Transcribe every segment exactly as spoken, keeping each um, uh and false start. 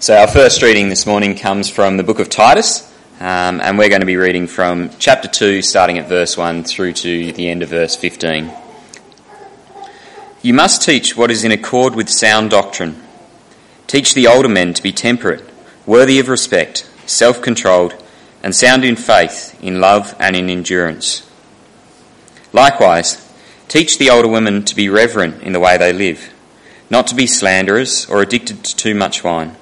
So our first reading this morning comes from the book of Titus, um, and we're going to be reading from chapter two, starting at verse one through to the end of verse fifteen. You must teach what is in accord with sound doctrine. Teach the older men to be temperate, worthy of respect, self-controlled, and sound in faith, in love, and in endurance. Likewise, teach the older women to be reverent in the way they live, not to be slanderers or addicted to too much wine,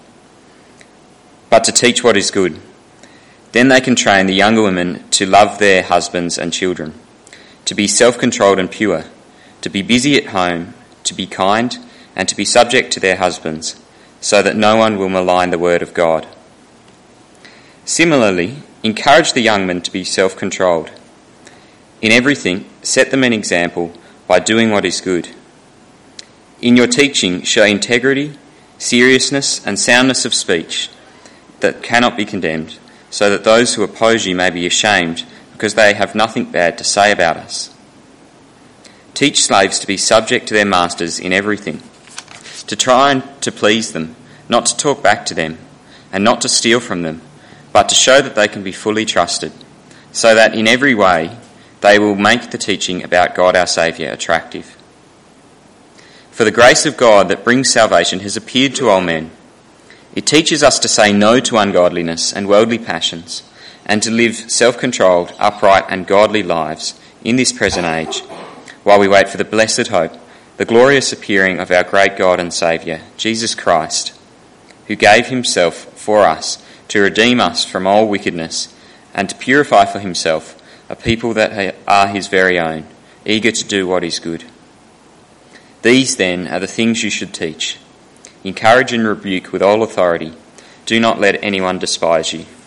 but to teach what is good. Then they can train the younger women to love their husbands and children, to be self-controlled and pure, to be busy at home, to be kind, and to be subject to their husbands, so that no one will malign the word of God. Similarly, encourage the young men to be self-controlled. In everything, set them an example by doing what is good. In your teaching, show integrity, seriousness, and soundness of speech that cannot be condemned, so that those who oppose you may be ashamed, because they have nothing bad to say about us. Teach slaves to be subject to their masters in everything, to try and to please them, not to talk back to them, and not to steal from them, but to show that they can be fully trusted, so that in every way they will make the teaching about God our Saviour attractive. For the grace of God that brings salvation has appeared to all men. It teaches us to say no to ungodliness and worldly passions, and to live self-controlled, upright and godly lives in this present age, while we wait for the blessed hope, the glorious appearing of our great God and Saviour, Jesus Christ, who gave himself for us to redeem us from all wickedness and to purify for himself a people that are his very own, eager to do what is good. These, then, are the things you should teach. Encourage and rebuke with all authority. Do not let anyone despise you.